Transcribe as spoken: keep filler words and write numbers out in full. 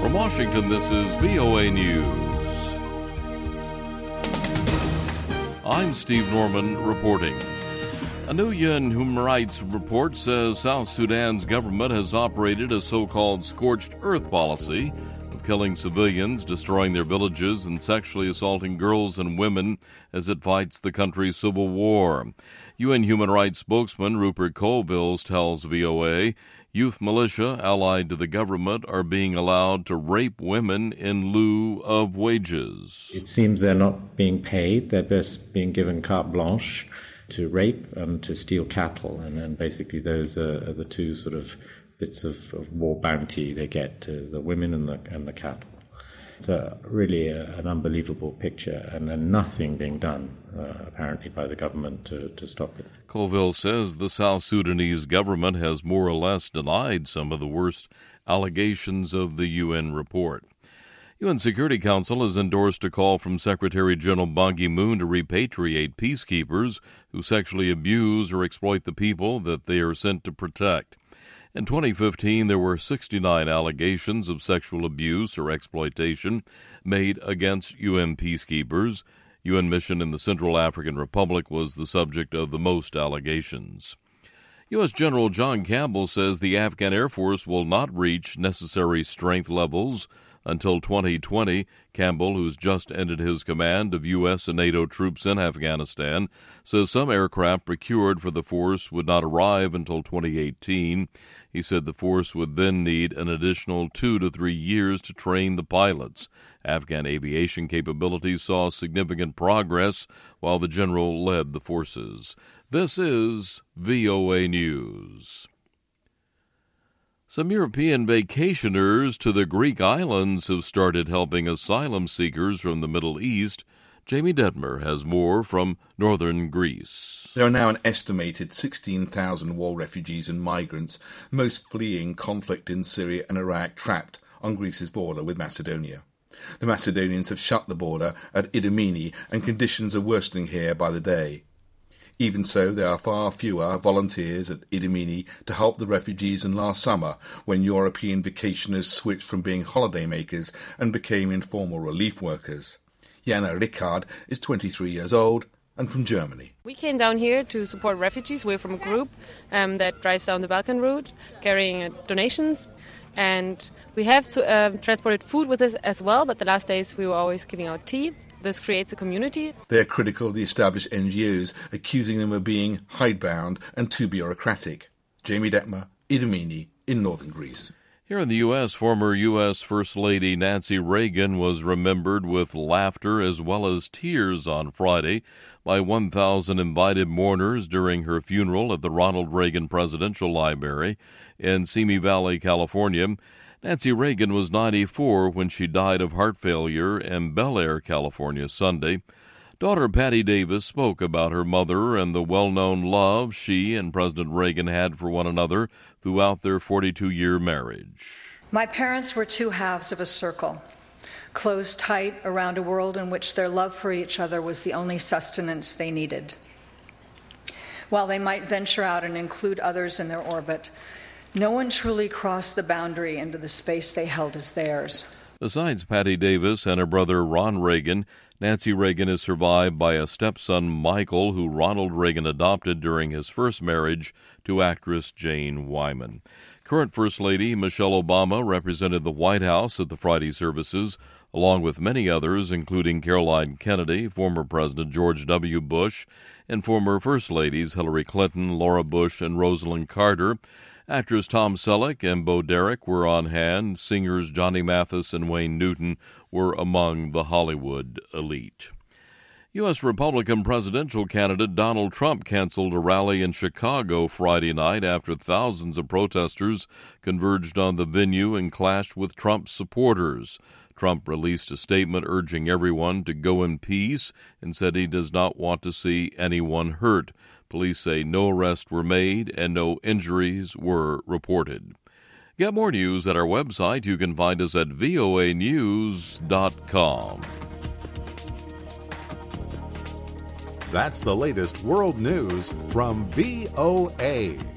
From Washington, this is V O A News. I'm Steve Norman reporting. A new U N human rights report says South Sudan's government has operated a so-called scorched earth policy of killing civilians, destroying their villages, and sexually assaulting girls and women as it fights the country's civil war. U N human rights spokesman Rupert Colville tells V O A youth militia allied to the government are being allowed to rape women in lieu of wages. It seems they're not being paid. They're just being given carte blanche to rape and to steal cattle. And then basically those are, are the two sort of bits of, of war bounty they get, to the women and the, and the cattle. It's a, really a, an unbelievable picture, and, and nothing being done, uh, apparently, by the government to, to stop it. Colville says the South Sudanese government has more or less denied some of the worst allegations of the U N report. U N Security Council has endorsed a call from Secretary General Ban Ki-moon to repatriate peacekeepers who sexually abuse or exploit the people that they are sent to protect. In twenty fifteen, there were sixty-nine allegations of sexual abuse or exploitation made against U N peacekeepers. U N mission in the Central African Republic was the subject of the most allegations. U S General John Campbell says the Afghan Air Force will not reach necessary strength levels until twenty twenty. Campbell, who's just ended his command of U S and NATO troops in Afghanistan, says some aircraft procured for the force would not arrive until twenty eighteen. He said the force would then need an additional two to three years to train the pilots. Afghan aviation capabilities saw significant progress while the general led the forces. This is V O A News. Some European vacationers to the Greek islands have started helping asylum seekers from the Middle East. Jamie Detmer has more from northern Greece. There are now an estimated sixteen thousand war refugees and migrants, most fleeing conflict in Syria and Iraq, trapped on Greece's border with Macedonia. The Macedonians have shut the border at Idamini, and conditions are worsening here by the day. Even so, there are far fewer volunteers at Idamini to help the refugees than last summer, when European vacationers switched from being holidaymakers and became informal relief workers. Jana Rickard is twenty-three years old and from Germany. We came down here to support refugees. We're from a group um, that drives down the Balkan route, carrying uh, donations. And we have uh, transported food with us as well, but the last days we were always giving out tea. This creates a community. They are critical of the established N G Os, accusing them of being hidebound and too bureaucratic. Jamie Detmer, Idamini, in northern Greece. Here in the U S, former U S First Lady Nancy Reagan was remembered with laughter as well as tears on Friday by one thousand invited mourners during her funeral at the Ronald Reagan Presidential Library in Simi Valley, California. Nancy Reagan was ninety-four when she died of heart failure in Bel Air, California, Sunday. Daughter Patty Davis spoke about her mother and the well-known love she and President Reagan had for one another throughout their forty-two-year marriage. My parents were two halves of a circle, closed tight around a world in which their love for each other was the only sustenance they needed. While they might venture out and include others in their orbit, no one truly crossed the boundary into the space they held as theirs. Besides Patty Davis and her brother Ron Reagan, Nancy Reagan is survived by a stepson, Michael, who Ronald Reagan adopted during his first marriage to actress Jane Wyman. Current First Lady Michelle Obama represented the White House at the Friday services, along with many others, including Caroline Kennedy, former President George W. Bush, and former First Ladies Hillary Clinton, Laura Bush, and Rosalind Carter. Actors Tom Selleck and Bo Derek were on hand. Singers Johnny Mathis and Wayne Newton were among the Hollywood elite. U S Republican presidential candidate Donald Trump canceled a rally in Chicago Friday night after thousands of protesters converged on the venue and clashed with Trump's supporters. Trump released a statement urging everyone to go in peace and said he does not want to see anyone hurt. Police say no arrests were made and no injuries were reported. Get more news at our website. You can find us at V O A news dot com. That's the latest world news from V O A.